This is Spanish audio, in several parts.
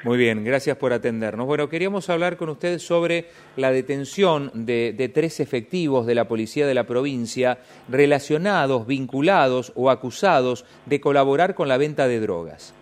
Muy bien, gracias por atendernos. Bueno, queríamos hablar con usted sobre la detención de 3 efectivos de la policía de la provincia relacionados, vinculados o acusados de colaborar con la venta de drogas.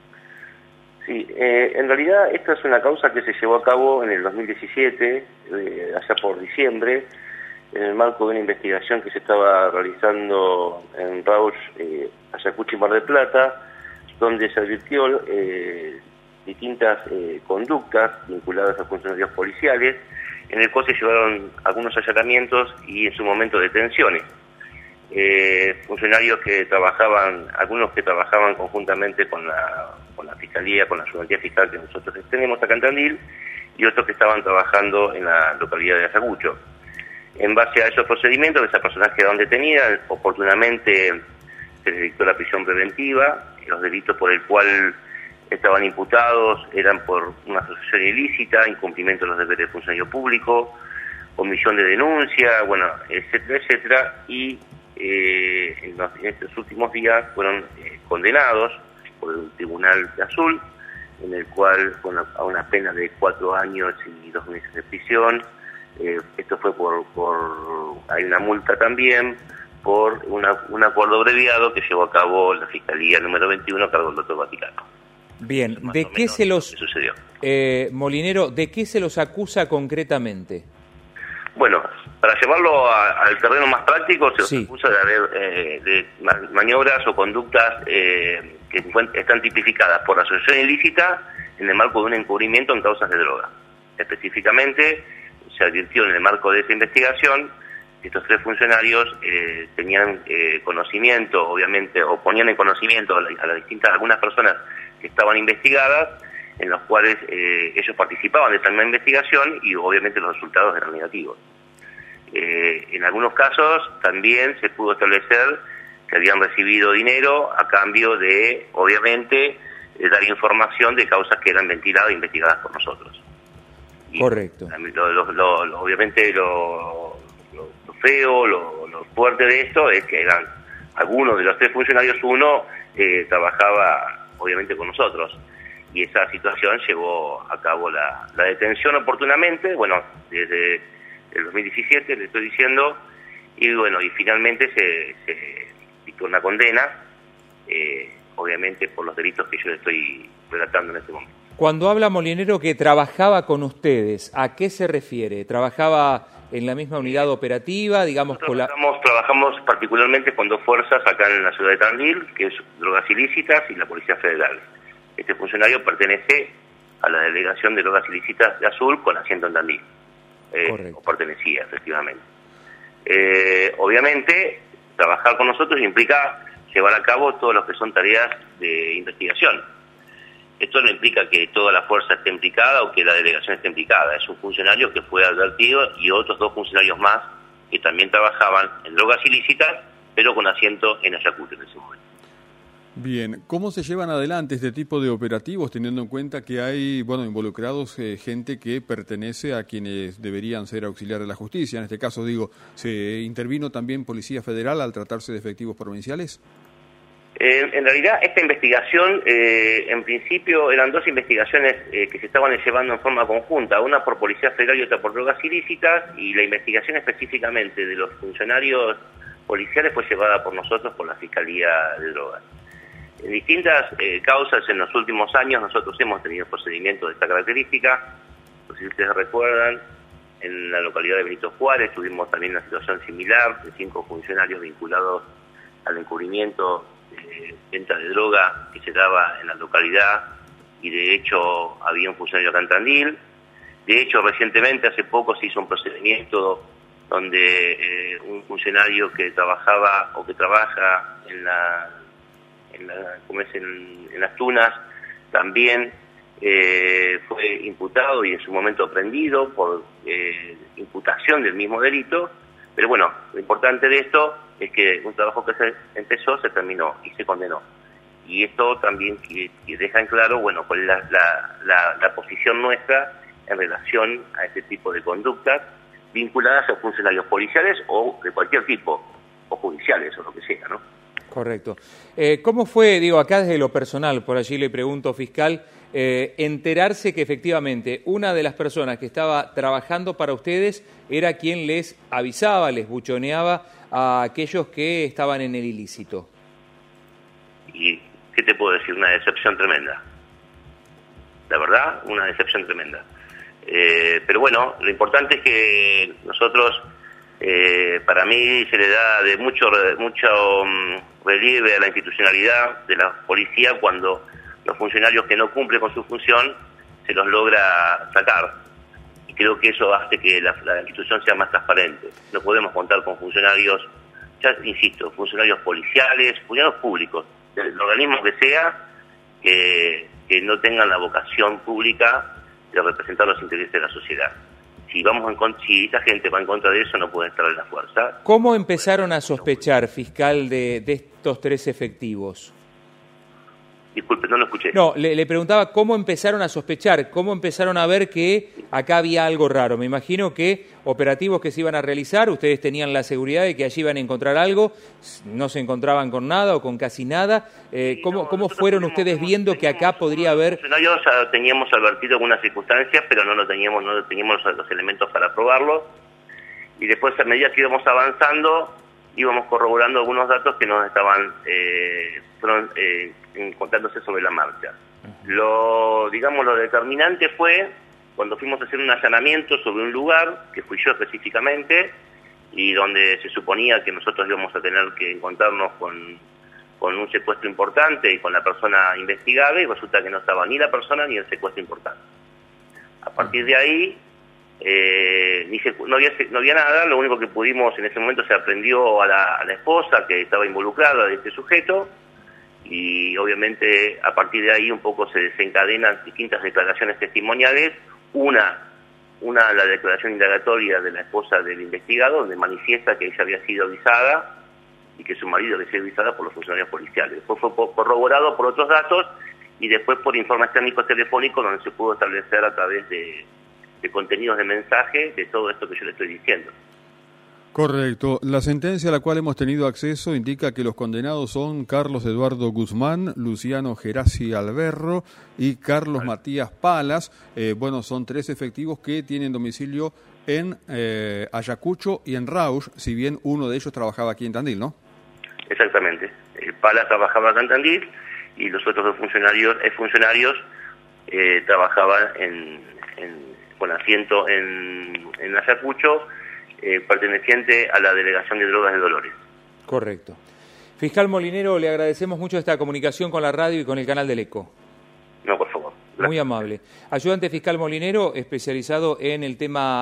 Sí, en realidad esta es una causa que se llevó a cabo en el 2017, allá por diciembre, en el marco de una investigación que se estaba realizando en Rauch, Ayacucho y Mar del Plata, donde se advirtió distintas conductas vinculadas a funcionarios policiales, en el cual se llevaron algunos allanamientos y en su momento detenciones. Funcionarios que trabajaban, algunos que trabajaban conjuntamente con la Fiscalía, con la Ayudantía Fiscal que nosotros tenemos acá en Tandil, y otros que estaban trabajando en la localidad de Ayacucho. En base a esos procedimientos, esas personas quedaron detenidas, oportunamente se les dictó la prisión preventiva. Los delitos por el cual estaban imputados eran por una asociación ilícita, incumplimiento de los deberes de funcionario público, omisión de denuncia, bueno, etcétera, etcétera, y en estos últimos días fueron condenados por el Tribunal de Azul, en el cual a una pena de 4 años y 2 meses de prisión. Esto fue hay una multa también por un acuerdo abreviado que llevó a cabo la Fiscalía número 21 a cargo del doctor Vaticano. Bien, ¿de qué se los sucedió? Molinero, ¿de qué se los acusa concretamente? Bueno, para llevarlo al terreno más práctico, se los acusa de haber de maniobras o conductas que están tipificadas por asociación ilícita en el marco de un encubrimiento en causas de droga. Específicamente, se advirtió en el marco de esa investigación que estos 3 funcionarios tenían conocimiento, obviamente, o ponían en conocimiento a algunas personas que estaban investigadas, en los cuales ellos participaban de esta misma investigación y obviamente los resultados eran negativos. En algunos casos también se pudo establecer que habían recibido dinero a cambio de, obviamente, dar información de causas que eran ventiladas e investigadas por nosotros. Y correcto. Obviamente lo feo, lo fuerte de esto es que eran algunos de los 3 funcionarios, uno trabajaba obviamente con nosotros, y esa situación llevó a cabo la detención oportunamente, bueno, desde el 2017 le estoy diciendo, y bueno, y finalmente se dictó una condena, obviamente por los delitos que yo le estoy relatando en este momento. Cuando habla Molinero que trabajaba con ustedes, ¿a qué se refiere? ¿Trabajaba en la misma unidad operativa, digamos? Trabajamos particularmente con 2 fuerzas acá en la ciudad de Tandil, que es Drogas Ilícitas y la Policía Federal. Este funcionario pertenece a la Delegación de Drogas Ilícitas de Azul con asiento en Tandil. O pertenecía, efectivamente. Obviamente, trabajar con nosotros implica llevar a cabo todo lo que son tareas de investigación. Esto no implica que toda la fuerza esté implicada o que la delegación esté implicada. Es un funcionario que fue advertido y otros 2 funcionarios más que también trabajaban en drogas ilícitas, pero con asiento en Ayacucho en ese momento. Bien, ¿cómo se llevan adelante este tipo de operativos teniendo en cuenta que hay, involucrados gente que pertenece a quienes deberían ser auxiliares de la justicia? En este caso, ¿se intervino también Policía Federal al tratarse de efectivos provinciales? En realidad, esta investigación, en principio, eran 2 investigaciones que se estaban llevando en forma conjunta, una por Policía Federal y otra por drogas ilícitas, y la investigación específicamente de los funcionarios policiales fue llevada por nosotros, por la Fiscalía de Drogas. En distintas causas en los últimos años nosotros hemos tenido procedimientos de esta característica. Si ustedes recuerdan, en la localidad de Benito Juárez tuvimos también una situación similar de 5 funcionarios vinculados al encubrimiento de venta de droga que se daba en la localidad, y de hecho había un funcionario acá en Tandil. De hecho, recientemente, hace poco, se hizo un procedimiento donde un funcionario que trabajaba o que trabaja en las tunas también fue imputado y en su momento prendido por imputación del mismo delito. Pero bueno, lo importante de esto es que un trabajo que se empezó se terminó y se condenó. Y esto también que deja en claro, bueno, cuál es la posición nuestra en relación a este tipo de conductas vinculadas a funcionarios policiales o de cualquier tipo, o judiciales o lo que sea, ¿no? Correcto. ¿Cómo fue, digo, acá desde lo personal, por allí le pregunto, fiscal, enterarse que efectivamente una de las personas que estaba trabajando para ustedes era quien les avisaba, les buchoneaba a aquellos que estaban en el ilícito? Y, ¿qué te puedo decir? Una decepción tremenda. La verdad, una decepción tremenda. Pero bueno, lo importante es que nosotros, para mí, se le da de mucho relieve a la institucionalidad de la policía cuando los funcionarios que no cumplen con su función se los logra sacar. Y creo que eso hace que la institución sea más transparente. No podemos contar con funcionarios, ya insisto, funcionarios policiales, funcionarios públicos, del organismo que sea, que no tengan la vocación pública de representar los intereses de la sociedad. Si esta gente va en contra de eso, no puede estar en la fuerza. ¿Cómo empezaron a sospechar, fiscal, de estos 3 efectivos? Disculpe, no lo escuché. No, le preguntaba cómo empezaron a sospechar, cómo empezaron a ver que acá había algo raro. Me imagino que operativos que se iban a realizar, ustedes tenían la seguridad de que allí iban a encontrar algo, no se encontraban con nada o con casi nada. ¿Cómo fueron ustedes viendo que acá podría haber...? Nosotros ya teníamos advertido algunas circunstancias, pero no teníamos los elementos para probarlo. Y después, a medida que íbamos avanzando, íbamos corroborando algunos datos que nos estaban encontrándose sobre la marcha. Lo determinante fue cuando fuimos a hacer un allanamiento sobre un lugar, que fui yo específicamente, y donde se suponía que nosotros íbamos a tener que encontrarnos con un secuestro importante y con la persona investigada, y resulta que no estaba ni la persona ni el secuestro importante. A partir de ahí, no había nada. Lo único que pudimos en ese momento, se aprendió a la esposa que estaba involucrada de este sujeto, y obviamente a partir de ahí un poco se desencadenan distintas declaraciones testimoniales. Una la declaración indagatoria de la esposa del investigado, donde manifiesta que ella había sido avisada y que su marido había sido avisada por los funcionarios policiales. Después fue corroborado por otros datos y después por informes técnicos telefónicos, donde se pudo establecer a través de contenidos de mensaje de todo esto que yo le estoy diciendo. Correcto. La sentencia a la cual hemos tenido acceso indica que los condenados son Carlos Eduardo Guzmán, Luciano Gerasi Alberro y Carlos Matías Palas. Son 3 efectivos que tienen domicilio en Ayacucho y en Rauch, si bien uno de ellos trabajaba aquí en Tandil, ¿no? Exactamente. Palas trabajaba acá en Tandil y los otros 2 funcionarios trabajaban con asiento en Ayacucho, perteneciente a la Delegación de Drogas de Dolores. Correcto. Fiscal Molinero, le agradecemos mucho esta comunicación con la radio y con el canal del ECO. No, por favor. Gracias. Muy amable. Ayudante fiscal Molinero, especializado en el tema